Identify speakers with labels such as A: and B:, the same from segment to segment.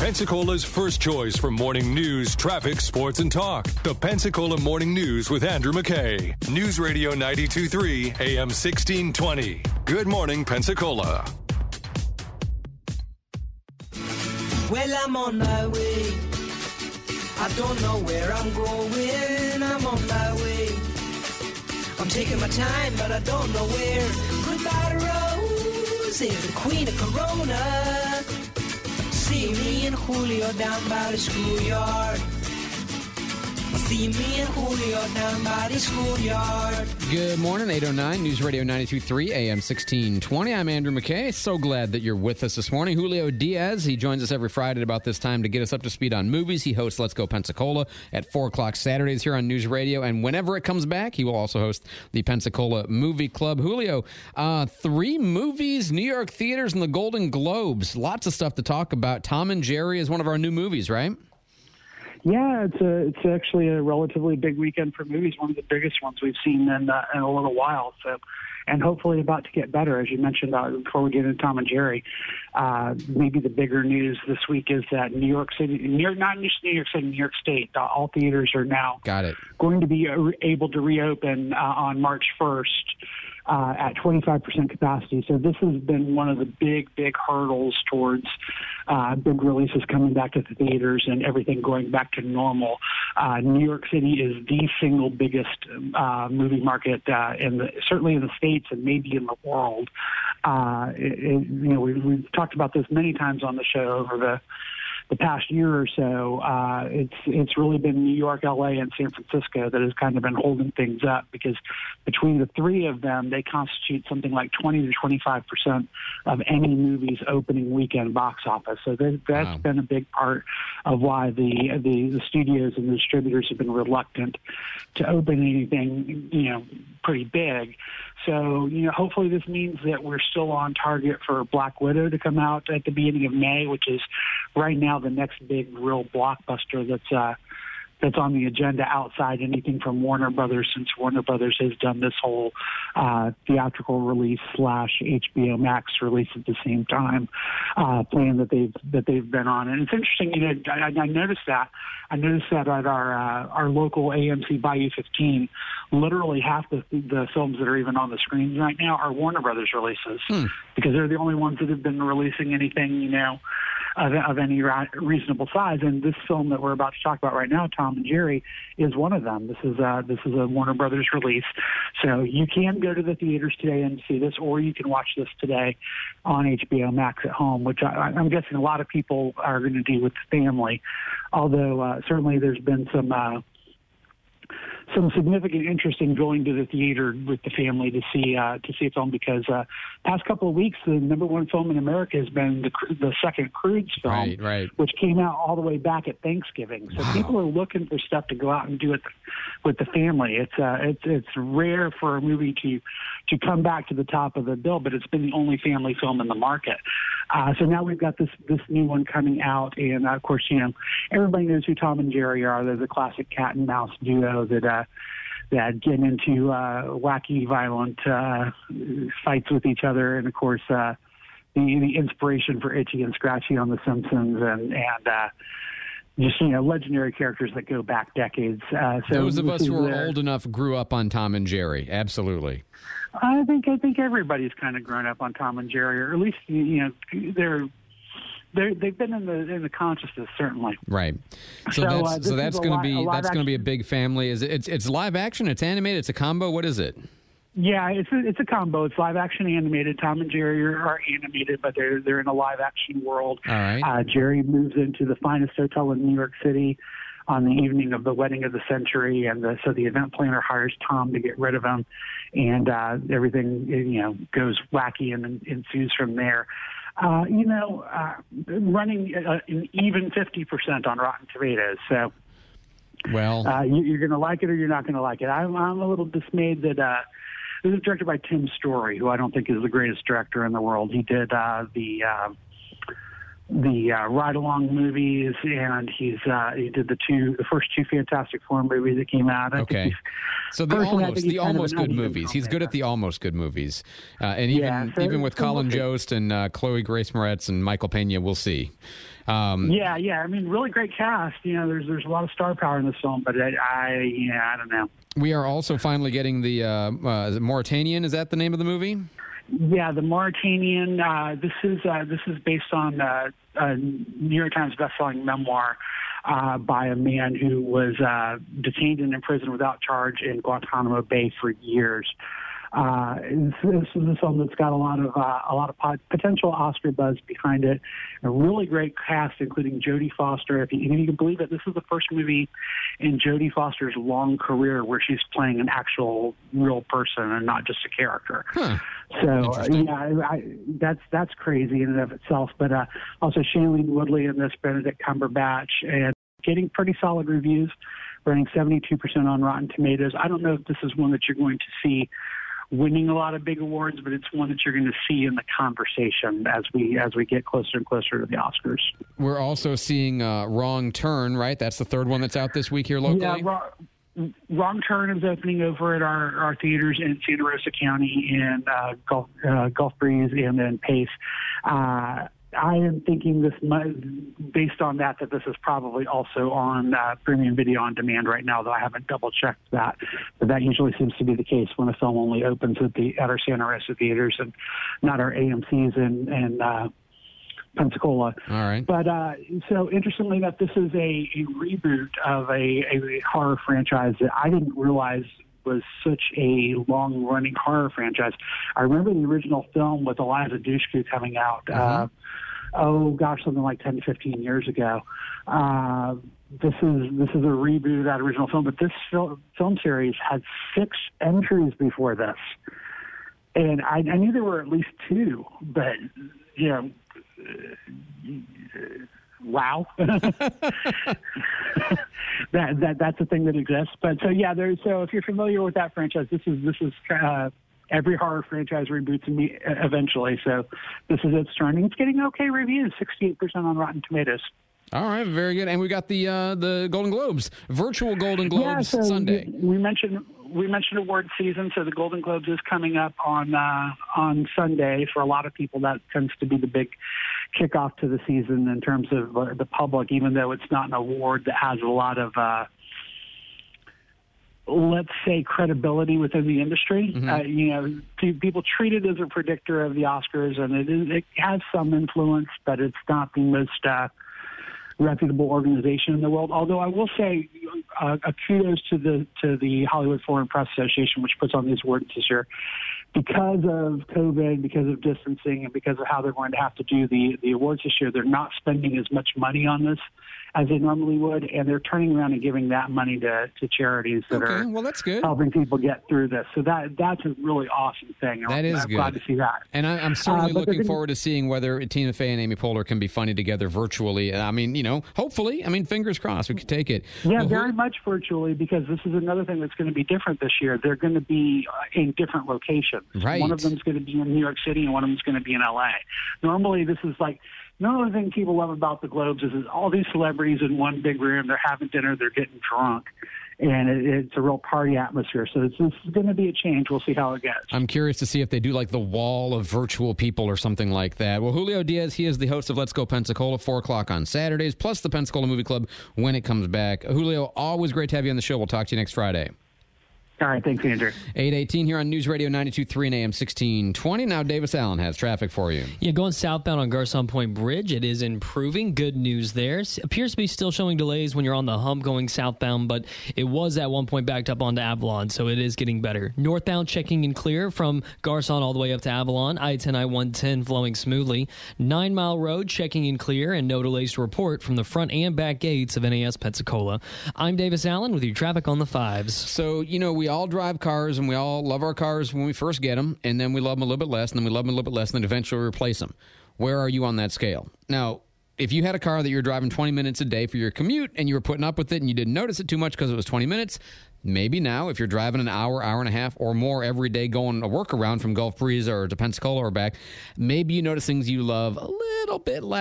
A: Pensacola's first choice for morning news, traffic, sports, and talk. The Pensacola Morning News with Andrew McKay. News Radio 92.3, AM 1620. Good morning, Pensacola.
B: Well, I'm on my way. I don't know where I'm going. I'm on my way. I'm taking my time, but I don't know where. Goodbye, Rosie, the queen of Corona. See me and Julio down by the schoolyard. See me and Julio down by the schoolyard.
C: Good morning, 809 News Radio 92.3 AM 1620. I'm Andrew McKay. So glad that you're with us this morning. Julio Diaz, he joins us every Friday at about this time to get us up to speed on movies. He hosts Let's Go Pensacola at 4 o'clock Saturdays here on News Radio. And whenever it comes back, he will also host the Pensacola Movie Club. Julio, 3 movies, New York theaters, and the Golden Globes. Lots of stuff to talk about. Tom and Jerry is one of our new movies, right?
D: Yeah, it's actually a relatively big weekend for movies, one of the biggest ones we've seen in a little while. So, and hopefully about to get better, as you mentioned before we get into Tom and Jerry. Maybe the bigger news this week is that New York City, not just New York City, New York State, all theaters are now going to be able to reopen on March 1st. At 25% capacity. So this has been one of the big hurdles towards big releases coming back to the theaters and everything going back to normal. New York City is the single biggest movie market certainly in the States and maybe in the world. We've talked about this many times on the show over the past year or so. It's really been New York, LA, and San Francisco that has kind of been holding things up, because between the 3 of them, they constitute something like 20 to 25% of any movie's opening weekend box office. So that's been a big part of why the studios and the distributors have been reluctant to open anything, pretty big. So, hopefully this means that we're still on target for Black Widow to come out at the beginning of May, which is right now the next big real blockbuster that's on the agenda outside anything from Warner Brothers, since Warner Brothers has done this whole theatrical release / HBO Max release at the same time plan that they've been on. And it's interesting, I noticed that. I noticed that at our local AMC Bayou 15, literally half the films that are even on the screens right now are Warner Brothers releases, because they're the only ones that have been releasing anything, of any reasonable size. And this film that we're about to talk about right now, Tom and Jerry, is one of them. This is a Warner Brothers release. So you can go to the theaters today and see this, or you can watch this today on HBO Max at home, which I'm guessing a lot of people are going to do with the family. Although certainly there's been some significant interest in going to the theater with the family to see a film, because past couple of weeks the number one film in America has been the second Croods film, right, which came out all the way back at Thanksgiving. So people are looking for stuff to go out and do it with the family. It's rare for a movie to come back to the top of the bill, but it's been the only family film in the market. So now we've got this new one coming out, and of course, everybody knows who Tom and Jerry are. They're the classic cat and mouse duo that get into wacky, violent fights with each other, and of course, the inspiration for Itchy and Scratchy on The Simpsons, and just legendary characters that go back decades. So
C: those of us who are old enough grew up on Tom and Jerry. Absolutely.
D: I think everybody's kind of grown up on Tom and Jerry, or at least they've been in the consciousness, certainly.
C: Right. So that's going to be a big family. It's live action, it's animated, it's a combo. What is it?
D: Yeah, it's a combo. It's live action animated. Tom and Jerry are animated, but they're in a live action world.
C: All right.
D: Jerry moves into the finest hotel in New York City on the evening of the wedding of the century, and so the event planner hires Tom to get rid of him, and everything goes wacky and ensues from there. Running an even 50% on Rotten Tomatoes. So, you're going to like it or you're not going to like it. I'm a little dismayed that this is directed by Tim Story, who I don't think is the greatest director in the world. He did Ride Along movies, and he did the first two Fantastic Four movies that came out.
C: Okay, so the almost good movies. He's good at the almost good movies, and even with Colin Jost and Chloe Grace Moretz and Michael Pena, we'll see.
D: I mean, really great cast. There's a lot of star power in this film, but I don't know.
C: We are also finally getting the Mauritanian. Is that the name of the movie?
D: Yeah, the Mauritanian. This is based on a New York Times bestselling memoir by a man who was detained and imprisoned without charge in Guantanamo Bay for years. This is a film that's got a lot of potential Oscar buzz behind it. A really great cast, including Jodie Foster. If you can believe it, this is the first movie in Jodie Foster's long career where she's playing an actual real person and not just a character.
C: Huh.
D: So that's crazy in and of itself. But also Shailene Woodley in this, Benedict Cumberbatch, and getting pretty solid reviews, running 72% on Rotten Tomatoes. I don't know if this is one that you're going to see winning a lot of big awards, but it's one that you're going to see in the conversation as we get closer and closer to the Oscars.
C: We're also seeing Wrong Turn, right? That's the third one that's out this week here locally.
D: Yeah, Wrong Turn is opening over at our theaters in Santa Rosa County and Gulf Breeze and then Pace. I am thinking based on that this is probably also on premium video on demand right now, though I haven't double-checked that. But that usually seems to be the case when a film only opens at our Santa Rosa theaters and not our AMCs in Pensacola.
C: All right.
D: But so interestingly enough, this is a reboot of a horror franchise that I didn't realize was such a long-running horror franchise. I remember the original film with Eliza Dushku coming out, something like 10 to 15 years ago. This is a reboot of that original film, but this film series had 6 entries before this. And I knew there were at least 2, but, wow. That's a thing that exists. But so if you're familiar with that franchise, this is every horror franchise reboots eventually. So this is its turn. And it's getting okay reviews, 68% on Rotten Tomatoes.
C: All right, very good. And we got the Golden Globes, virtual Golden Globes Sunday.
D: We mentioned award season, so the Golden Globes is coming up on Sunday. For a lot of people, that tends to be the big kickoff to the season in terms of the public, even though it's not an award that has a lot of let's say credibility within the industry. Mm-hmm. People treat it as a predictor of the Oscars, and it has some influence, but it's not the most reputable organization in the world. Although I will say a kudos to the Hollywood Foreign Press Association, which puts on these awards this year. Because of COVID, because of distancing, and because of how they're going to have to do the awards this year, they're not spending as much money on this as they normally would, and they're turning around and giving that money to charities that are
C: that's good.
D: Helping people get through this. So that's a really awesome thing. I'm
C: good.
D: Glad to see that.
C: And I'm certainly looking forward to seeing whether Tina Fey and Amy Poehler can be funny together virtually. I mean, hopefully. I mean, fingers crossed, we could take it.
D: Yeah, very much virtually, because this is another thing that's going to be different this year. They're going to be in different locations.
C: Right.
D: One of them is going to be in New York City, and one of them is going to be in L.A. Normally, this is like, another thing people love about the Globes is all these celebrities in one big room. They're having dinner. They're getting drunk. And it's a real party atmosphere. So this is going to be a change. We'll see how it goes.
C: I'm curious to see if they do like the wall of virtual people or something like that. Well, Julio Diaz, he is the host of Let's Go Pensacola, 4 o'clock on Saturdays, plus the Pensacola Movie Club when it comes back. Julio, always great to have you on the show. We'll talk to you next Friday.
D: All right, thanks, Andrew.
C: 8:18 here on News Radio 92.3 and AM 1620. Now Davis Allen has traffic for you.
E: Yeah, going southbound on Garcon Point Bridge, it is improving. Good news there. Appears to be still showing delays when you're on the hump going southbound, but it was at one point backed up onto Avalon, so it is getting better. Northbound checking in clear from Garcon all the way up to Avalon. I-10, I-110 flowing smoothly. 9 Mile Road checking in clear and no delays to report from the front and back gates of NAS Pensacola. I'm Davis Allen with your traffic on the 5s.
C: So, we all drive cars, and we all love our cars when we first get them, and then we love them a little bit less, and then we love them a little bit less, and then eventually replace them. Where are you on that scale? Now, if you had a car that you're driving 20 minutes a day for your commute, and you were putting up with it, and you didn't notice it too much because it was 20 minutes, maybe now, if you're driving an hour, hour and a half, or more every day going a work around from Gulf Breeze or to Pensacola or back, maybe you notice things you love a little bit less.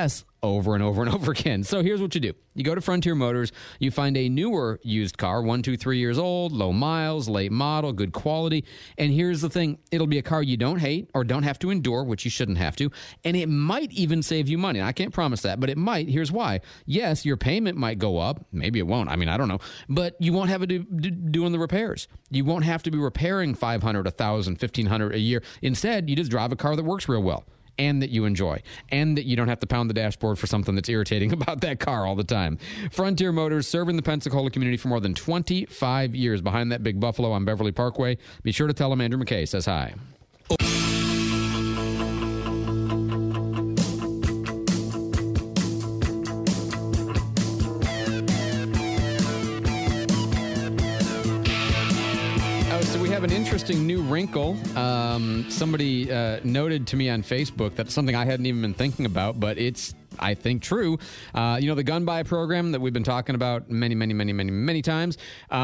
C: over and over and over again. So here's what you do. You go to Frontier Motors, you find a newer used car, 1, 2, 3 years old, low miles, late model, good quality. And here's the thing. It'll be a car you don't hate or don't have to endure, which you shouldn't have to. And it might even save you money. I can't promise that, but it might. Here's why. Yes, your payment might go up. Maybe it won't. I mean, I don't know. But you won't have to doing the repairs. You won't have to be repairing $500, $1,000, $1,500 a year. Instead, you just drive a car that works real well, and that you enjoy, and that you don't have to pound the dashboard for something that's irritating about that car all the time. Frontier Motors, serving the Pensacola community for more than 25 years, behind that big Buffalo on Beverly Parkway. Be sure to tell them Andrew McKay says hi. An interesting new wrinkle. Somebody noted to me on Facebook that's something I hadn't even been thinking about, but it's, I think, true. The gun buy program that we've been talking about many times.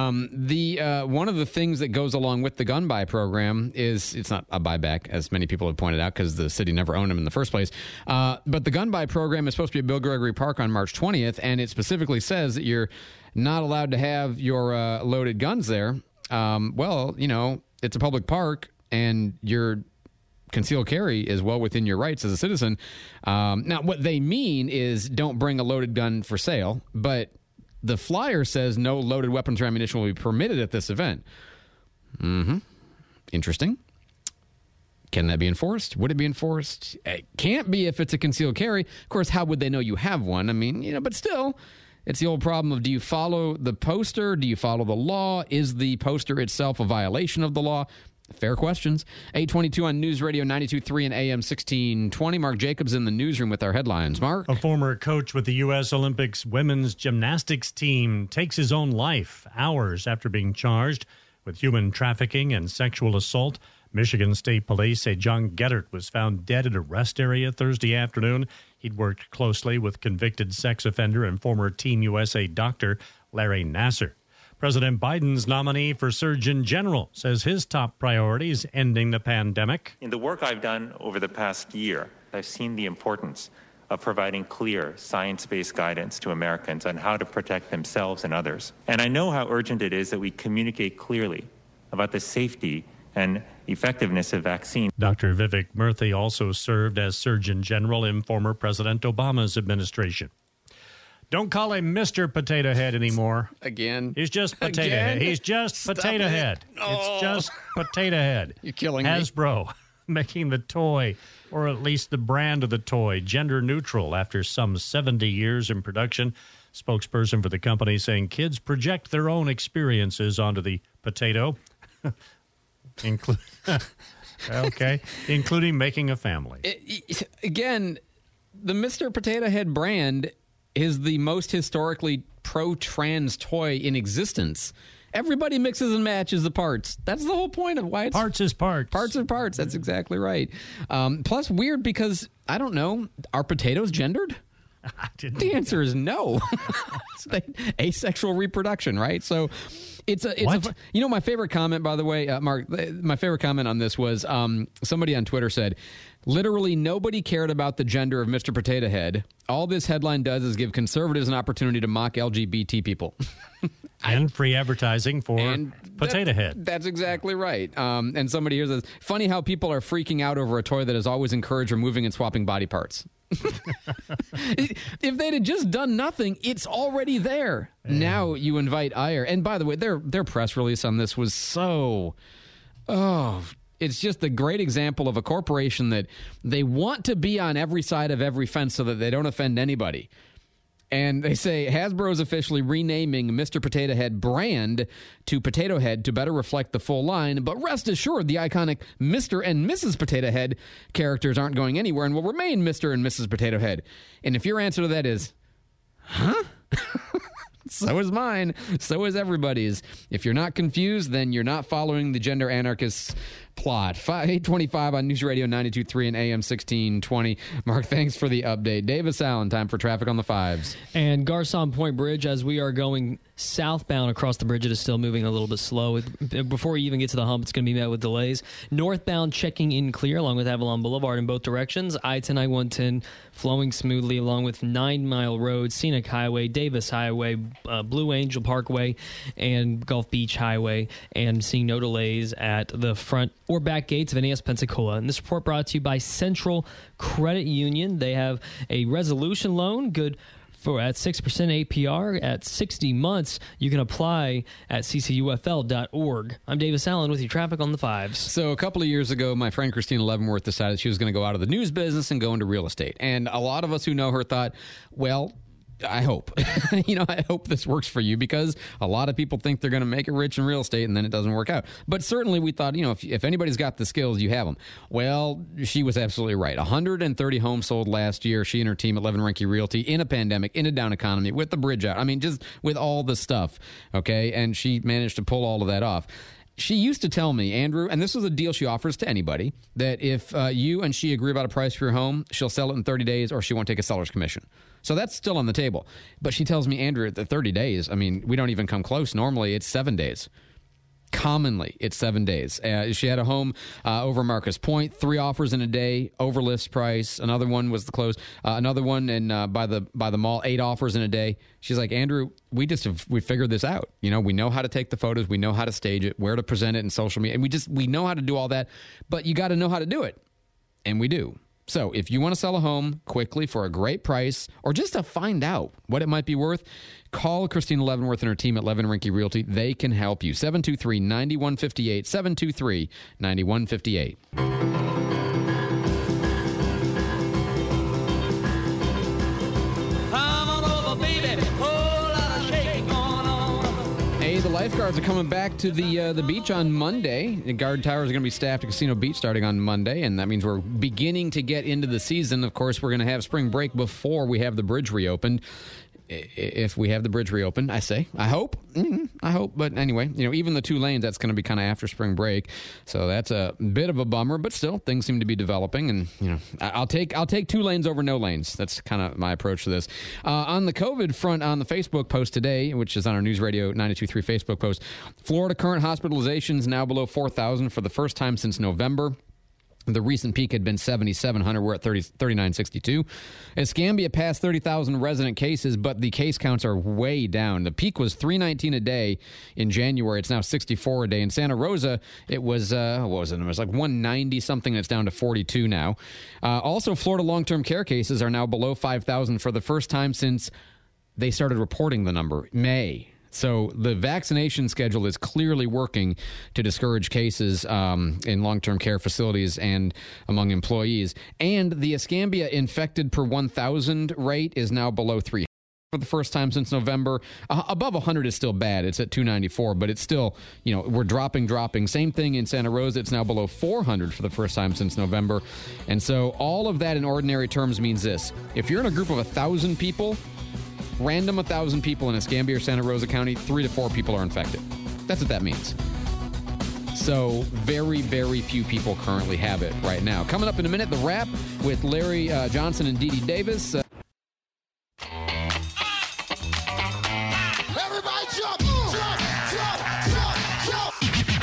C: One of the things that goes along with the gun buy program is it's not a buyback, as many people have pointed out, because the city never owned them in the first place. But the gun buy program is supposed to be at Bill Gregory Park on March 20th, and it specifically says that you're not allowed to have your loaded guns there. It's a public park, and your concealed carry is well within your rights as a citizen. Now, what they mean is don't bring a loaded gun for sale, but the flyer says no loaded weapons or ammunition will be permitted at this event. Interesting. Can that be enforced? Would it be enforced? It can't be if it's a concealed carry. Of course, how would they know you have one? I mean, but still... It's the old problem of, do you follow the poster? Do you follow the law? Is the poster itself a violation of the law? Fair questions. 822 on News Radio 92.3 and AM 1620. Mark Jacobs in the newsroom with our headlines. Mark?
F: A former coach with the U.S. Olympics women's gymnastics team takes his own life hours after being charged with human trafficking and sexual assault. Michigan State Police say John Geddert was found dead at a rest area Thursday afternoon. He'd worked closely with convicted sex offender and former Team USA doctor Larry Nassar. President Biden's nominee for Surgeon General says his top priority is ending the pandemic.
G: In the work I've done over the past year, I've seen the importance of providing clear, science-based guidance to Americans on how to protect themselves and others. And I know how urgent it is that we communicate clearly about the safety and effectiveness of vaccines.
F: Dr. Vivek Murthy also served as Surgeon General in former President Obama's administration. Don't call him Mr. Potato Head anymore.
C: Again.
F: He's just Potato Head. He's just
C: Stop
F: Potato
C: it.
F: Head.
C: Oh.
F: It's just Potato Head.
C: You're killing me.
F: Hasbro making the toy, or at least the brand of the toy, gender neutral after some 70 years in production. Spokesperson for the company saying kids project their own experiences onto the potato. Including making a family.
C: Again, the Mr. Potato Head brand is the most historically pro-trans toy in existence. Everybody mixes and matches the parts. That's the whole point of why it's...
F: Parts is parts.
C: Parts are parts. That's exactly right. Plus, weird because, I don't know, are potatoes gendered? The answer is no. Asexual reproduction, right? So it's my favorite comment, by the way, Mark, my favorite comment on this was somebody on Twitter said, literally nobody cared about the gender of Mr. Potato Head. All this headline does is give conservatives an opportunity to mock LGBT people.
F: And free advertising for Potato Head. That's
C: exactly right. And somebody here says, funny how people are freaking out over a toy that has always encouraged removing and swapping body parts. If they'd have just done nothing, it's already there. Yeah. Now you invite ire. And by the way, their press release on this was it's just a great example of a corporation that they want to be on every side of every fence so that they don't offend anybody. And they say Hasbro is officially renaming Mr. Potato Head brand to Potato Head to better reflect the full line. But rest assured, the iconic Mr. and Mrs. Potato Head characters aren't going anywhere and will remain Mr. and Mrs. Potato Head. And if your answer to that is, huh? So is mine. So is everybody's. If you're not confused, then you're not following the gender anarchists' plot. 8:25 on News Radio 92.3 and AM 1620. Mark, thanks for the update. Davis Allen, time for traffic on the 5s.
E: And Garcon Point Bridge, as we are going southbound across the bridge, it is still moving a little bit slow. Before you even get to the hump, it's going to be met with delays. Northbound checking in clear along with Avalon Boulevard in both directions. I-10, I-110 flowing smoothly along with 9 Mile Road, Scenic Highway, Davis Highway, Blue Angel Parkway, and Gulf Beach Highway, and seeing no delays at the front or back gates of NAS Pensacola. And this report brought to you by Central Credit Union. They have a resolution loan good for at 6% APR at 60 months. You can apply at ccufl.org. I'm Davis Allen with your traffic on the 5s.
C: So a couple of years ago, my friend Christina Leavenworth decided she was going to go out of the news business and go into real estate. And a lot of us who know her thought, well, I hope. I hope this works for you, because a lot of people think they're going to make it rich in real estate and then it doesn't work out. But certainly we thought, if anybody's got the skills, you have them. Well, she was absolutely right. 130 homes sold last year. She and her team at Levin Rinke Realty in a pandemic, in a down economy, with the bridge out. I mean, just with all the stuff. Okay. And she managed to pull all of that off. She used to tell me, Andrew, and this is a deal she offers to anybody, that if you and she agree about a price for your home, she'll sell it in 30 days or she won't take a seller's commission. So that's still on the table. But she tells me, Andrew, at the 30 days, I mean, we don't even come close. Normally, it's 7 days. Commonly, it's 7 days. She had a home over Marcus Point, 3 offers in a day, over list price. Another one was the close. Another one by the mall, 8 offers in a day. She's like, Andrew, we figured this out. We know how to take the photos, we know how to stage it, where to present it in social media, and we know how to do all that. But you got to know how to do it, and we do. So if you want to sell a home quickly for a great price, or just to find out what it might be worth, call Christina Leavenworth and her team at Levin Rinke Realty. They can help you. 723-9158, 723-9158. The lifeguards are coming back to the beach on Monday. The guard towers are going to be staffed at Casino Beach starting on Monday, and that means we're beginning to get into the season. Of course, we're going to have spring break before we have the bridge reopened. If we have the bridge reopened, I hope. I hope. But anyway, even the 2 lanes, that's going to be kind of after spring break. So that's a bit of a bummer, but still, things seem to be developing. And, I'll take 2 lanes over no lanes. That's kind of my approach to this. On the COVID front, on the Facebook post today, which is on our News Radio 92.3 Facebook post, Florida current hospitalizations now below 4,000 for the first time since November. The recent peak had been 7,700. We're at 3,962. Escambia passed 30,000 resident cases, but the case counts are way down. The peak was 319 a day in January. It's now 64 a day. In Santa Rosa, it was, what was it? It was like 190 something. It's down to 42 now. Also, Florida long-term care cases are now below 5,000 for the first time since they started reporting the number, May. So the vaccination schedule is clearly working to discourage cases in long-term care facilities and among employees. And the Escambia infected per 1,000 rate is now below 300 for the first time since November. Above 100 is still bad. It's at 294, but it's still, we're dropping. Same thing in Santa Rosa. It's now below 400 for the first time since November. And so all of that in ordinary terms means this. If you're in a group of 1,000 people, random 1,000 people in Escambia or Santa Rosa County, 3 to 4 people are infected. That's what that means. So very, very few people currently have it right now. Coming up in a minute, the wrap with Larry Johnson and Dee Dee Davis.
H: Everybody jump, jump, jump, jump, jump.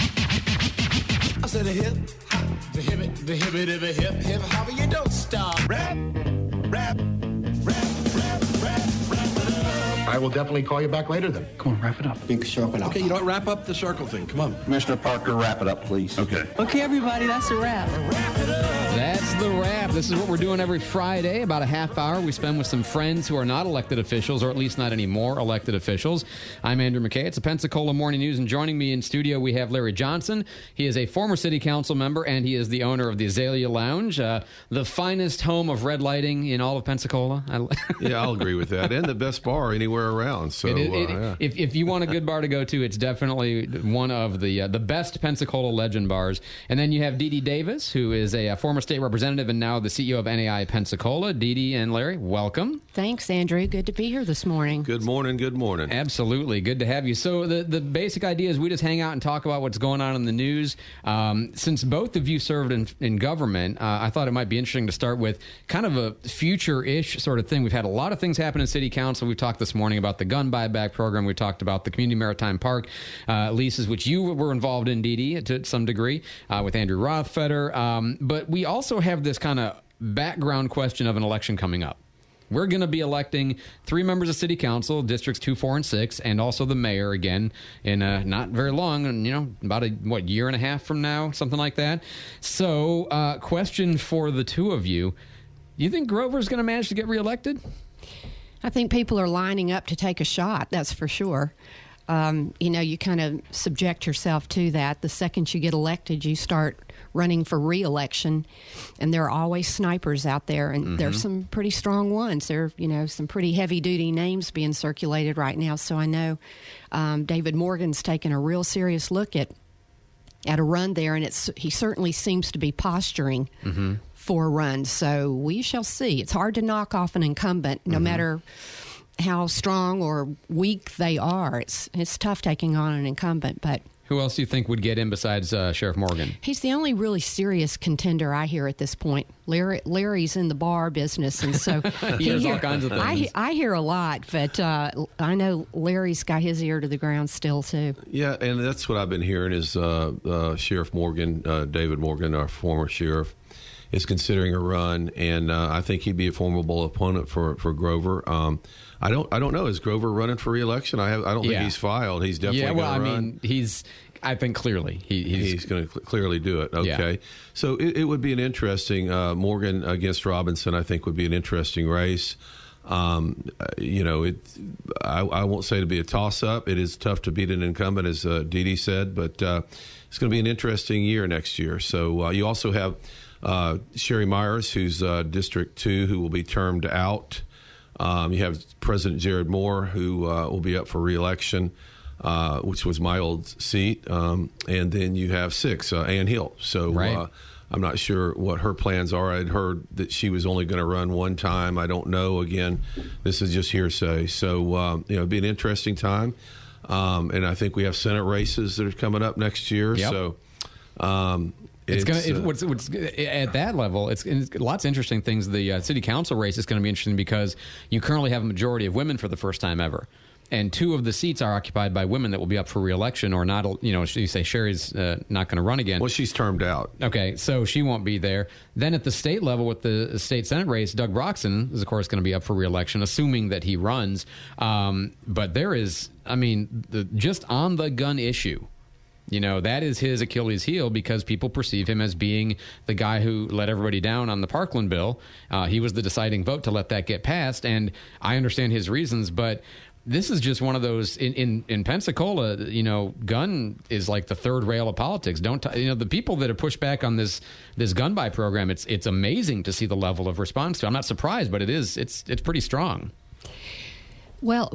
H: I said a hip, hop, the hip, the hip, the hip, hip, hop, you don't stop. Rap, rap, rap, rap, rap.
I: I will definitely call you back later then.
J: Come on, wrap it up.
I: Big circle up.
J: Okay, you know what? Wrap up the circle thing. Come on.
I: Commissioner Parker, wrap it up, please.
J: Okay.
K: Okay, everybody, that's a wrap.
C: That's the wrap. This is what we're doing every Friday, about a half hour we spend with some friends who are not elected officials, or at least not anymore elected officials. I'm Andrew McKay. It's the Pensacola Morning News, and joining me in studio we have Larry Johnson. He is a former city council member, and he is the owner of the Azalea Lounge, the finest home of red lighting in all of Pensacola.
J: Yeah, I'll agree with that. And the best bar anywhere around. So, yeah.
C: If you want a good bar to go to, it's definitely one of the best Pensacola legend bars. And then you have Dee Dee Davis, who is a former state representative and now the CEO of NAI Pensacola. Dee Dee and Larry, welcome.
K: Thanks, Andrew. Good to be here this morning.
J: Good morning. Good morning.
C: Absolutely. Good to have you. So the basic idea is we just hang out and talk about what's going on in the news. Since both of you served in government, I thought it might be interesting to start with kind of a future-ish sort of thing. We've had a lot of things happen in City Council. We've talked this morning about the gun buyback program. We talked about the Community Maritime Park leases, which you were involved in, Dee Dee, to some degree, with Andrew Rothfeder. But we also have this kind of background question of an election coming up. We're going to be electing 3 members of City Council, Districts 2, 4, and 6, and also the mayor again in not very long, about a year and a half from now, something like that. So, question for the two of you. Do you think Grover's going to manage to get reelected?
K: I think people are lining up to take a shot, that's for sure. You kind of subject yourself to that. The second you get elected, you start running for re-election, and there are always snipers out there, and there's some pretty strong ones. There are, some pretty heavy-duty names being circulated right now, so I know David Morgan's taken a real serious look at a run there, and he certainly seems to be posturing for a run, so we shall see. It's hard to knock off an incumbent, no matter how strong or weak they are. It's tough taking on an incumbent, but...
C: Who else do you think would get in besides Sheriff Morgan?
K: He's the only really serious contender I hear at this point. Larry's in the bar business, and so
C: he hears all kinds of things.
K: I hear a lot, but I know Larry's got his ear to the ground still, too.
J: Yeah, and that's what I've been hearing is Sheriff Morgan, David Morgan, our former sheriff, is considering a run, and I think he'd be a formidable opponent for Grover. I don't know. Is Grover running for re-election? I don't think he's filed. He's definitely going to run.
C: I think clearly
J: he's going to clearly do it. Okay, yeah. So it would be an interesting Morgan against Robinson. I think would be an interesting race. I won't say to be a toss-up. It is tough to beat an incumbent, as Dee Dee said, but it's going to be an interesting year next year. So you also have Sherry Myers, who's District 2, who will be termed out. You have President Jared Moore, who will be up for re-election, which was my old seat. And then you have 6, Ann Hill. So
C: right.
J: I'm not sure what her plans are. I'd heard that she was only going to run one time. I don't know. Again, this is just hearsay. So, it'd be an interesting time. And I think we have Senate races that are coming up next year.
C: Yep.
J: So
C: what's at that level, it's lots of interesting things. The city council race is going to be interesting because you currently have a majority of women for the first time ever. And 2 of the seats are occupied by women that will be up for re-election or not. You say Sherry's not going to run again.
J: Well, she's termed out.
C: Okay, so she won't be there. Then at the state level with the state Senate race, Doug Broxson is, of course, going to be up for re-election, assuming that he runs. But there is, just on the gun issue, that is his Achilles heel because people perceive him as being the guy who let everybody down on the Parkland bill. He was the deciding vote to let that get passed, and I understand his reasons, but this is just one of those in Pensacola, gun is like the third rail of politics. The people that have pushed back on this gun buy program, it's amazing to see the level of response to. I'm not surprised, but it's pretty strong.
K: Well,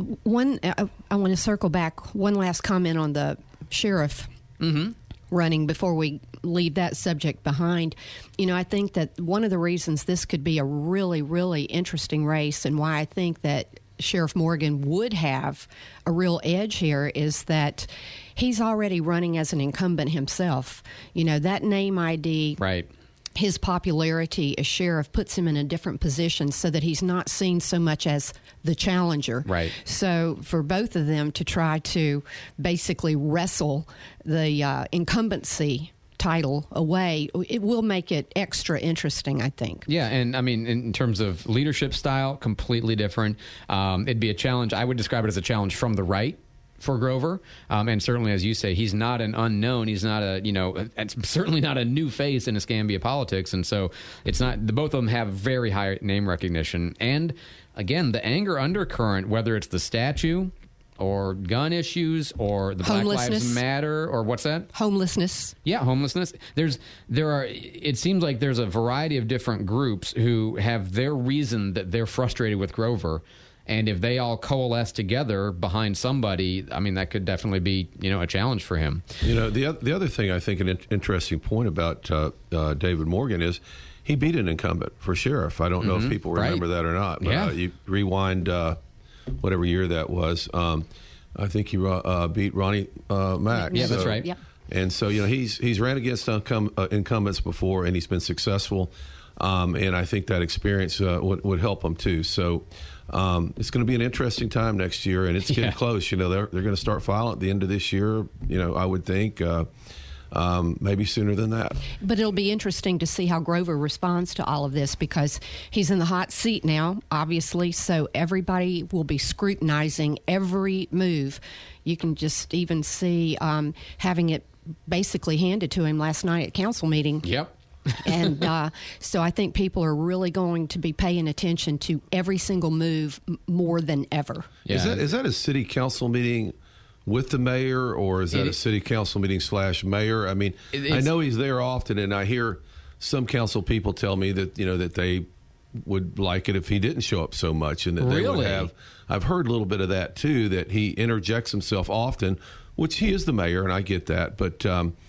K: I want to circle back one last comment on the sheriff running before we leave that subject behind. I think that one of the reasons this could be a really, really interesting race and why I think that Sheriff Morgan would have a real edge here is that he's already running as an incumbent himself. That name ID,
C: right?
K: His popularity as sheriff puts him in a different position so that he's not seen so much as the challenger.
C: Right.
K: So for both of them to try to basically wrestle the incumbency title away, it will make it extra interesting, I think.
C: Yeah, and in terms of leadership style, completely different. It'd be a challenge. I would describe it as a challenge from the right for Grover, and certainly, as you say, he's not an unknown. He's not certainly not a new face in Escambia politics, and so it's not. Both of them have very high name recognition, and again, the anger undercurrent, whether it's the statue or gun issues or the Black Lives Matter or what's that?
K: Homelessness.
C: Yeah, homelessness. It seems like there's a variety of different groups who have their reason that they're frustrated with Grover. And if they all coalesce together behind somebody, that could definitely be, a challenge for him.
J: The other thing I think an interesting point about David Morgan is he beat an incumbent for sheriff. I don't know if people remember that or not. But, you rewind whatever year that was. I think he beat Ronnie Mack.
C: Yeah, that's right.
K: Yep.
J: And so, he's ran against incumbents before, and he's been successful. And I think that experience would help him, too. So it's going to be an interesting time next year, and it's getting close. They're going to start filing at the end of this year, I would think. Maybe sooner than that.
K: But it'll be interesting to see how Grover responds to all of this, because he's in the hot seat now, obviously, so everybody will be scrutinizing every move. You can just even see having it basically handed to him last night at council meeting.
C: Yep.
K: And so I think people are really going to be paying attention to every single move more than ever.
C: Yeah.
J: Is that a city council meeting with the mayor, or is that a city council meeting / mayor? I mean, I know he's there often, and I hear some council people tell me that that they would like it if he didn't show up so much, and that they would have. I've heard a little bit of that too. That he interjects himself often, which he is the mayor, and I get that. But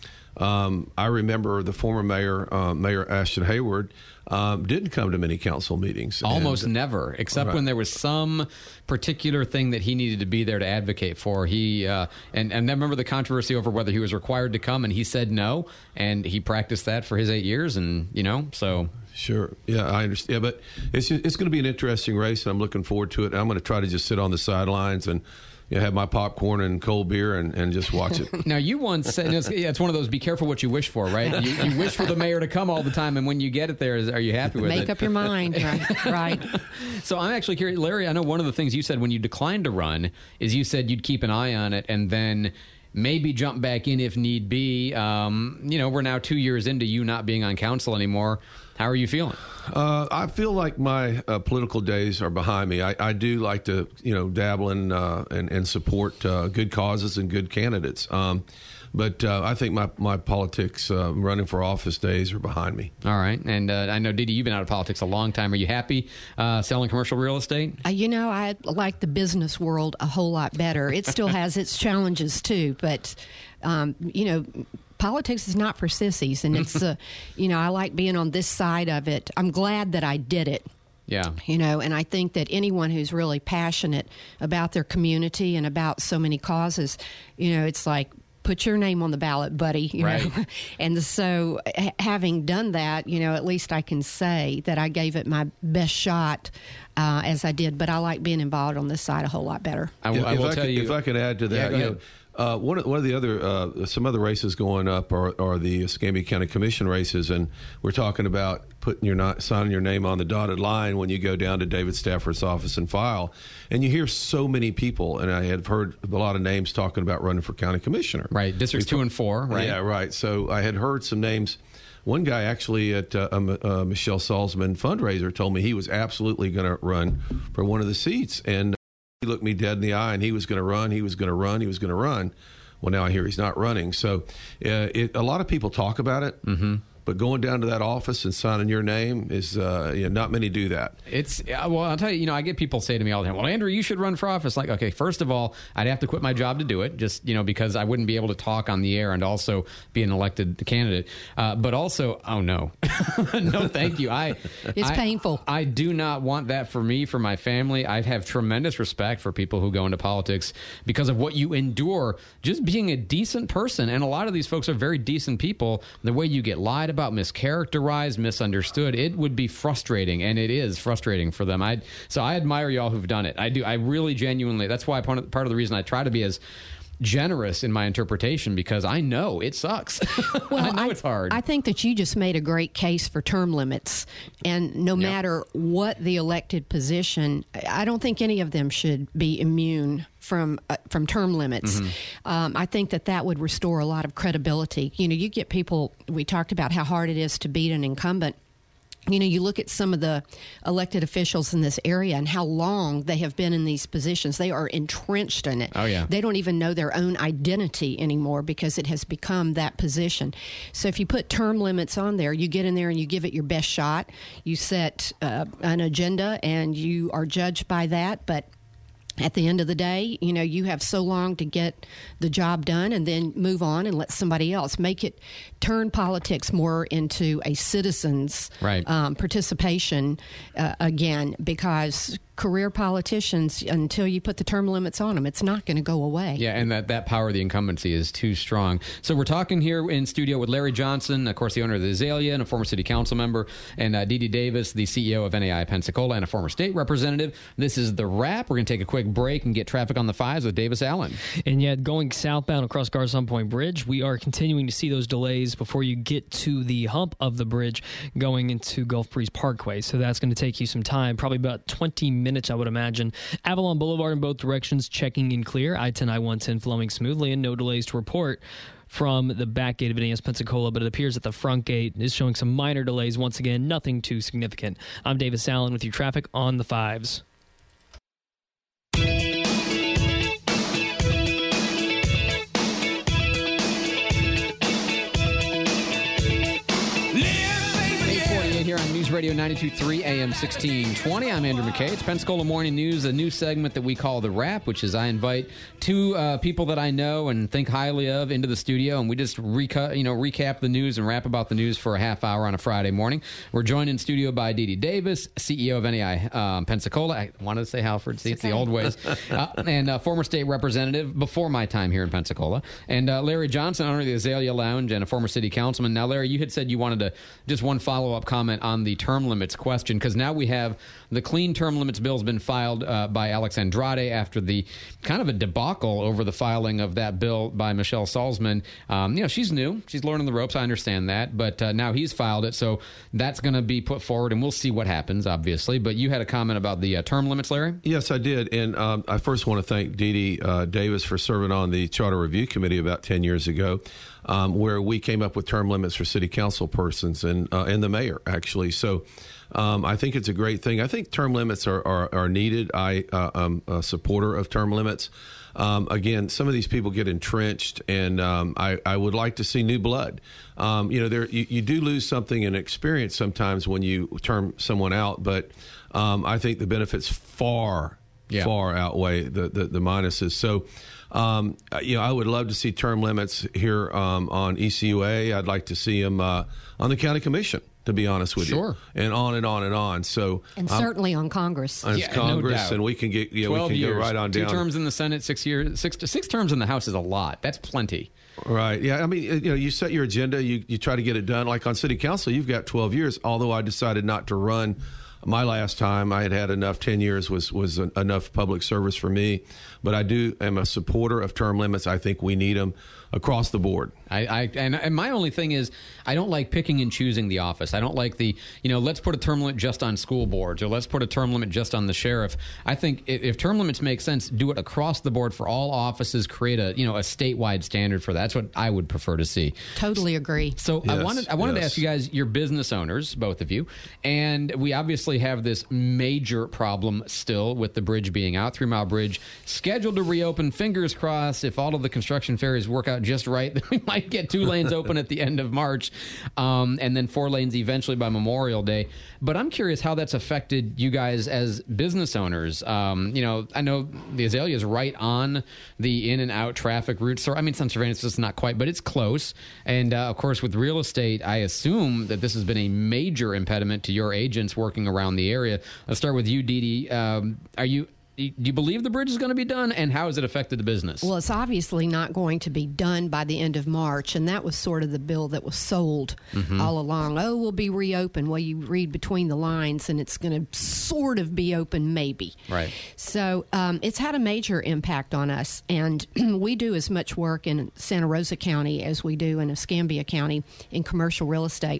J: I remember the former mayor, Mayor Ashton Hayward, didn't come to many council meetings.
C: Almost never, except when there was some particular thing that he needed to be there to advocate for. He and I remember the controversy over whether he was required to come, and he said no, and he practiced that for his 8 years, and so. Sure.
J: Yeah, I understand. Yeah, but it's going to be an interesting race, and I'm looking forward to it. I'm going to try to just sit on the sidelines and have my popcorn and cold beer and just watch it.
C: Now, you once said, it's one of those, be careful what you wish for, right? You wish for the mayor to come all the time, and when you get it there, are you happy with it?
K: Make up your mind, right.
C: So I'm actually curious, Larry, I know one of the things you said when you declined to run is you said you'd keep an eye on it and then maybe jump back in if need be. We're now 2 years into you not being on council anymore. How are you feeling?
J: I feel like my political days are behind me. I do like to, dabble in and support good causes and good candidates. But I think my politics, running for office days are behind me.
C: All right. And I know, Dee Dee, you've been out of politics a long time. Are you happy selling commercial real estate?
K: I like the business world a whole lot better. It still has its challenges, too. But, politics is not for sissies. And it's, I like being on this side of it. I'm glad that I did it.
C: Yeah.
K: And I think that anyone who's really passionate about their community and about so many causes, it's like, put your name on the ballot, buddy. You know? And so having done that, at least I can say that I gave it my best shot as I did. But I like being involved on this side a whole lot better.
J: I will tell you. If I could add to that, one of the other some other races going up are the Escambia County Commission races, and we're talking about signing your name on the dotted line when you go down to David Stafford's office and file. And you hear so many people, and I have heard a lot of names talking about running for county commissioner.
C: Right, districts 2 and 4, right?
J: Yeah, right. So I had heard some names. One guy actually at Michelle Salzman fundraiser told me he was absolutely going to run for one of the seats, and he looked me dead in the eye, and he was going to run. He was going to run. He was going to run. Well, now I hear he's not running. So a lot of people talk about it. Mm-hmm. But going down to that office and signing your name is, not many do that.
C: I'll tell you, I get people say to me all the time, well, Andrew, you should run for office. Like, okay, first of all, I'd have to quit my job to do it, just, because I wouldn't be able to talk on the air and also be an elected candidate. But also, oh, no. No, thank you.
K: It's painful.
C: I do not want that for me, for my family. I have tremendous respect for people who go into politics because of what you endure, just being a decent person. And a lot of these folks are very decent people. The way you get lied about, mischaracterized, misunderstood, it would be frustrating, and it is frustrating for them. So I admire y'all who've done it. I do. I really genuinely. That's why part of the reason I try to be as generous in my interpretation, because I know it sucks.
K: Well,
C: I know it's hard.
K: I think that you just made a great case for term limits, and no matter what the elected position, I don't think any of them should be immune from term limits. Mm-hmm. I think that would restore a lot of credibility. You get people, we talked about how hard it is to beat an incumbent. You look at some of the elected officials in this area and how long they have been in these positions. They are entrenched in it.
C: Oh, yeah.
K: They don't even know their own identity anymore because it has become that position. So if you put term limits on there, you get in there and you give it your best shot. You set an agenda and you are judged by that. But At the end of the day, you have so long to get the job done and then move on and let somebody else turn politics more into a citizen's participation again, because career politicians, until you put the term limits on them, it's not going to go away.
C: Yeah, and that power of the incumbency is too strong. So we're talking here in studio with Larry Johnson, of course, the owner of the Azalea and a former city council member, and Dee Dee Davis, the CEO of NAI Pensacola and a former state representative. This is The Wrap. We're going to take a quick break and get traffic on the 5s with Davis Allen.
E: And yet, going southbound across Garcon Point Bridge, we are continuing to see those delays before you get to the hump of the bridge going into Gulf Breeze Parkway. So that's going to take you some time, probably about 20 minutes, I would imagine. Avalon Boulevard in both directions checking in clear. I-10, I-110 flowing smoothly, and no delays to report from the back gate of NAS Pensacola, but it appears that the front gate is showing some minor delays. Once again, nothing too significant. I'm Davis Allen with your traffic on the 5s.
C: Here on News Radio 92.3 AM 1620. I'm Andrew McKay. It's Pensacola Morning News, a new segment that we call The Wrap, which is I invite two people that I know and think highly of into the studio, and we just recap the news and rap about the news for a half hour on a Friday morning. We're joined in studio by Dee Dee Davis, CEO of NAI Pensacola. I wanted to say Halford. See, it's the old ways. And former state representative before my time here in Pensacola. And Larry Johnson, owner of the Azalea Lounge and a former city councilman. Now, Larry, you had said you wanted to just one follow-up comment on the term limits question, because now we have the clean term limits bill has been filed by Alex Andrade after the kind of a debacle over the filing of that bill by Michelle Salzman. She's new. She's learning the ropes. I understand that. But now he's filed it. So that's going to be put forward, and we'll see what happens, obviously. But you had a comment about the term limits, Larry?
J: Yes, I did. And I first want to thank Dee Dee Davis for serving on the Charter Review Committee about 10 years ago, where we came up with term limits for city council persons and the mayor, actually. So I think it's a great thing. I think term limits are needed. I'm a supporter of term limits. Again, some of these people get entrenched, and I would like to see new blood. You do lose something in experience sometimes when you term someone out, but I think the benefits far outweigh the minuses. So, I would love to see term limits here on ECUA. I'd like to see them on the county commission, to be honest with you. And on and on and on. So,
K: and certainly on Congress.
J: Congress, no, and we can get
C: 12
J: we can
C: years,
J: go right on down.
C: 2 terms in the Senate, 6 years, six terms in the House is a lot. That's plenty.
J: Right. Yeah. I mean, you set your agenda. You try to get it done. Like on city council, you've got 12 years. Although I decided not to run. My last time, I had enough. 10 years was enough public service for me. But I am a supporter of term limits. I think we need them across the board.
C: And my only thing is, I don't like picking and choosing the office. I don't like let's put a term limit just on school boards, or let's put a term limit just on the sheriff. I think if term limits make sense, do it across the board for all offices. Create a statewide standard for that. That's what I would prefer to see.
K: Totally agree.
C: So yes, I wanted to ask you guys, you're business owners, both of you, and we obviously have this major problem still with the bridge being out, 3 Mile Bridge, scheduled to reopen. Fingers crossed, if all of the construction ferries work out just right, then we might get 2 lanes open at the end of March, and then 4 lanes eventually by Memorial Day. But I'm curious how that's affected you guys as business owners. I know the Azalea is right on the in and out traffic route. So, I mean, Sun Surveillance is not quite, but it's close. And, of course, with real estate, I assume that this has been a major impediment to your agents working around the area. Let's start with you, Dee Dee. Do you believe the bridge is going to be done, and how has it affected the business?
K: Well, it's obviously not going to be done by the end of March, and that was sort of the bill that was sold all along. Oh, we'll be reopened. Well, you read between the lines, and it's going to sort of be open maybe.
C: Right.
K: So it's had a major impact on us, and we do as much work in Santa Rosa County as we do in Escambia County in commercial real estate.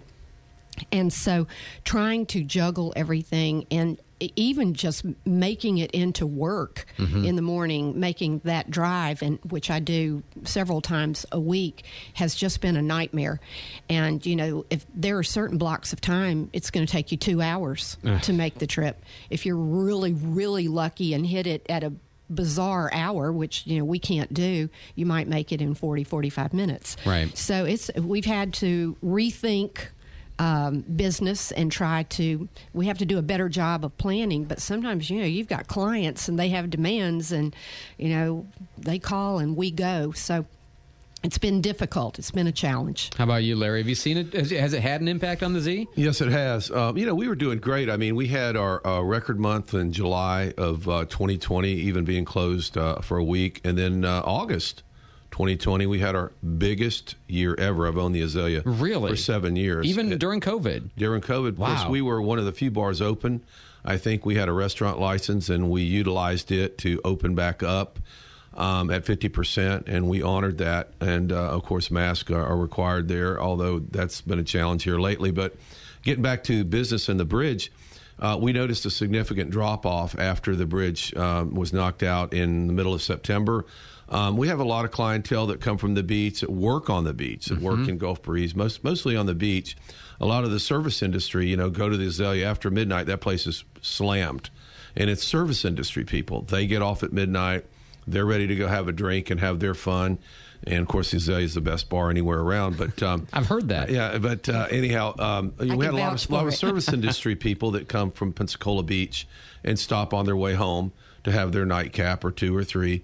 K: And so trying to juggle everything and even just making it into work in the morning, making that drive, and which I do several times a week, has just been a nightmare. And, if there are certain blocks of time, it's going to take you 2 hours to make the trip. If you're really, really lucky and hit it at a bizarre hour, which we can't do, you might make it in 40-45 minutes.
C: Right.
K: So we've had to rethink business and we have to do a better job of planning. But sometimes, you've got clients and they have demands, and, they call and we go. So it's been difficult. It's been a challenge.
C: How about you, Larry? Have you seen it? Has it had an impact on the Z?
J: Yes, it has. We were doing great. I mean, we had our record month in July of 2020, even being closed for a week. And then August 2020, we had our biggest year ever. I've owned the Azalea for 7 years.
C: Even during COVID?
J: During COVID.
C: Wow.
J: Plus, we were one of the few bars open. I think we had a restaurant license, and we utilized it to open back up at 50%, and we honored that. And, of course, masks are required there, although that's been a challenge here lately. But getting back to business and the bridge, we noticed a significant drop-off after the bridge was knocked out in the middle of September. We have a lot of clientele that come from the beach, that work on the beach, that work in Gulf Breeze, mostly on the beach. A lot of the service industry, go to the Azalea after midnight. That place is slammed. And it's service industry people. They get off at midnight. They're ready to go have a drink and have their fun. And, of course, the Azalea is the best bar anywhere around. But
C: I've heard that.
J: Yeah, but anyhow, we had a lot of service industry people that come from Pensacola Beach and stop on their way home to have their nightcap or 2 or 3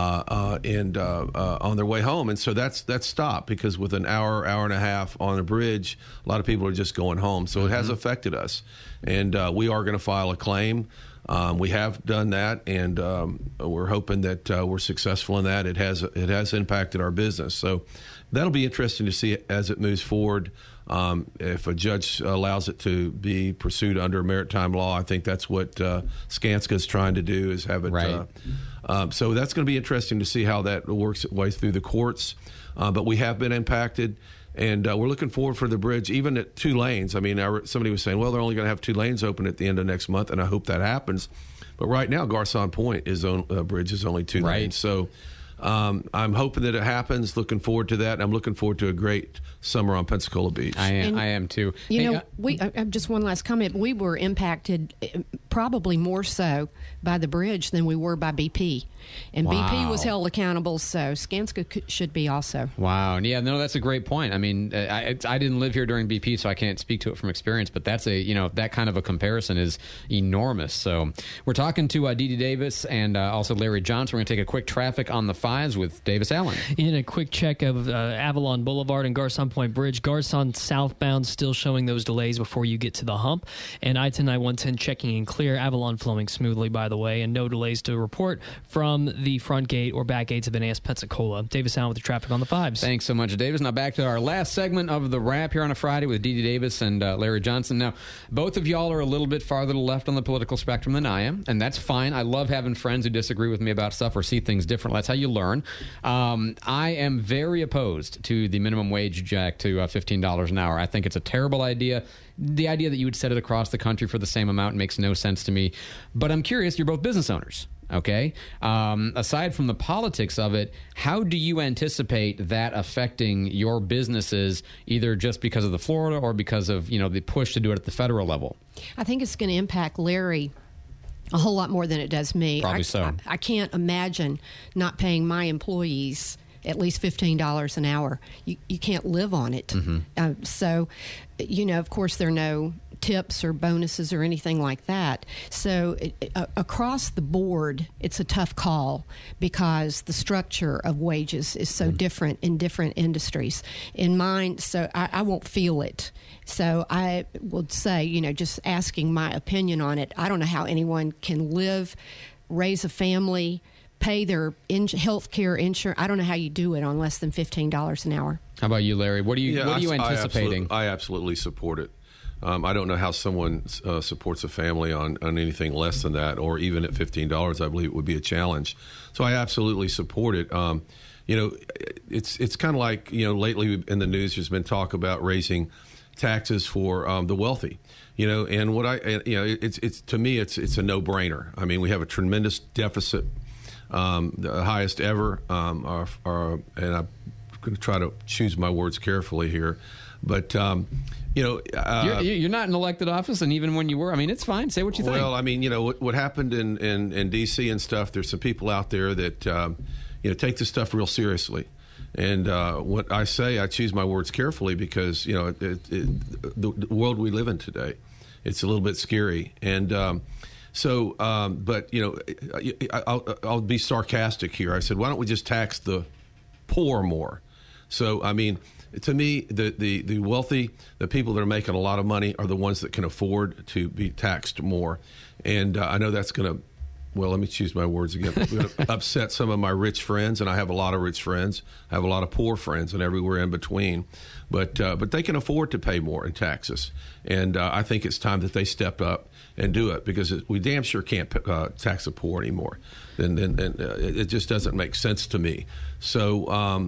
J: on their way home. And so that's stopped, because with an hour and a half on a bridge, a lot of people are just going home. So it has affected us. And we are going to file a claim. We have done that, and we're hoping that we're successful in that. It has impacted our business. So that'll be interesting to see as it moves forward. If a judge allows it to be pursued under maritime law, I think that's what Skanska is trying to do, is have it.
C: Right.
J: So that's going to be interesting to see how that works its way through the courts. But we have been impacted. And we're looking forward for the bridge, even at 2 lanes. I mean, somebody was saying, well, they're only going to have 2 lanes open at the end of next month, and I hope that happens. But right now, Garcon Point bridge is only 2 lanes. So I'm hoping that it happens. Looking forward to that. And I'm looking forward to a great summer on Pensacola Beach.
C: I am too.
K: Just one last comment. We were impacted probably more so by the bridge than we were by BP. And BP was held accountable, so Skanska should be also.
C: Wow. Yeah, no, that's a great point. I mean, I didn't live here during BP, so I can't speak to it from experience, but that's that kind of a comparison is enormous. So we're talking to Dee Dee Davis and also Larry Johnson. We're going to take a quick traffic on the 5s with Davis Allen.
E: In a quick check of Avalon Boulevard and Garcon Point Bridge, Garcon southbound still showing those delays before you get to the hump. And I-10, I-110 checking in clear. Avalon flowing smoothly, by the way, and no delays to report from the front gate or back gates of Annapolis, Pensacola. Davis Allen with the traffic on the 5s.
C: Thanks so much, Davis. Now back to our last segment of the wrap here on a Friday with Dee Dee Davis and Larry Johnson. Now, both of y'all are a little bit farther to the left on the political spectrum than I am, and that's fine. I love having friends who disagree with me about stuff or see things differently. That's how you learn. I am very opposed to the minimum wage jack to $15 an hour. I think it's a terrible idea. The idea that you would set it across the country for the same amount makes no sense to me. But I'm curious, you're both business owners. Okay. Aside from the politics of it, how do you anticipate that affecting your businesses, either just because of the Florida or because of the push to do it at the federal level?
K: I think it's going to impact Larry a whole lot more than it does me.
C: Probably so.
K: I can't imagine not paying my employees at least $15 an hour. You can't live on it. Mm-hmm. So, of course, there are no tips or bonuses or anything like that. So across the board, it's a tough call because the structure of wages is so different in different industries. In mine, so I won't feel it. So I would say, just asking my opinion on it, I don't know how anyone can live, raise a family, pay their health care insurance. I don't know how you do it on less than $15 an hour.
C: How about you, Larry? What are you anticipating?
J: I absolutely support it. I don't know how someone supports a family on anything less than that, or even at $15. I believe it would be a challenge. So I absolutely support it. It's kind of like lately in the news, there's been talk about raising taxes for the wealthy. And what it's to me, it's a no-brainer. I mean, we have a tremendous deficit, the highest ever, and I'm going to try to choose my words carefully here, but.
C: You're not in elected office, and even when you were, I mean, it's fine. Say what you think.
J: Well, I mean, what happened in D.C. and stuff, there's some people out there that, take this stuff real seriously. And what I say, I choose my words carefully because, the world we live in today, it's a little bit scary. And but, I'll be sarcastic here. I said, why don't we just tax the poor more? So, I mean, to me, the wealthy, the people that are making a lot of money are the ones that can afford to be taxed more. And I know that's going to, well, let me choose my words again. I'm going to upset some of my rich friends, and I have a lot of rich friends. I have a lot of poor friends and everywhere in between. But they can afford to pay more in taxes. And I think it's time that they step up and do it, because we damn sure can't tax the poor anymore. And it just doesn't make sense to me. So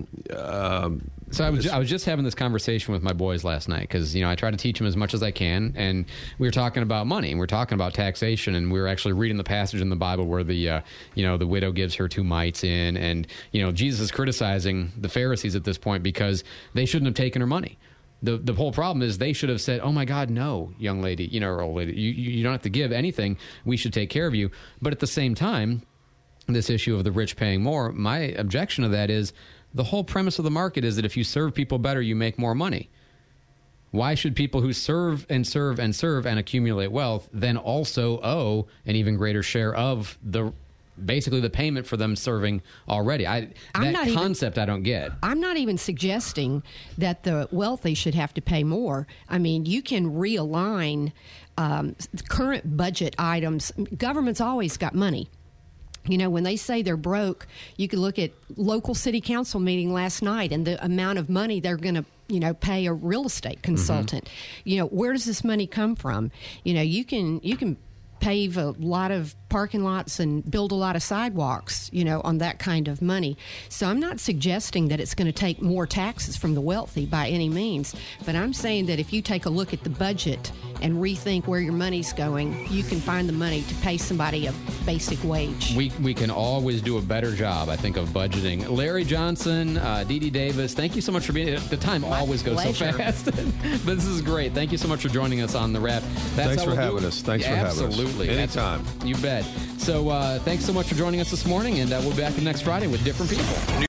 C: I was just having this conversation with my boys last night, because I try to teach them as much as I can, and we were talking about money, and we were talking about taxation, and we were actually reading the passage in the Bible where the widow gives her 2 mites in, and Jesus is criticizing the Pharisees at this point because they shouldn't have taken her money. The whole problem is they should have said, "Oh my God, no, young lady, or old lady, you don't have to give anything. We should take care of you." But at the same time, this issue of the rich paying more, my objection to that is the whole premise of the market is that if you serve people better, you make more money. Why should people who serve and serve and serve and accumulate wealth then also owe an even greater share of basically the payment for them serving already? I don't get.
K: I'm not even suggesting that the wealthy should have to pay more. I mean, you can realign current budget items. Government's always got money. When they say they're broke, you can look at local city council meeting last night and the amount of money they're going to pay a real estate consultant. Mm-hmm. Where does this money come from? You can pave a lot of parking lots and build a lot of sidewalks, on that kind of money. So I'm not suggesting that it's going to take more taxes from the wealthy by any means, but I'm saying that if you take a look at the budget and rethink where your money's going, you can find the money to pay somebody a basic wage.
C: We can always do a better job, I think, of budgeting. Larry Johnson, Dee Dee Davis, thank you so much for being here. The time always goes so fast. But this is great. Thank you so much for joining us on The Wrap.
J: Thanks for having us. Thanks for having us.
C: Absolutely.
J: Anytime.
C: You bet. So thanks so much for joining us this morning, and we'll be back next Friday with different people.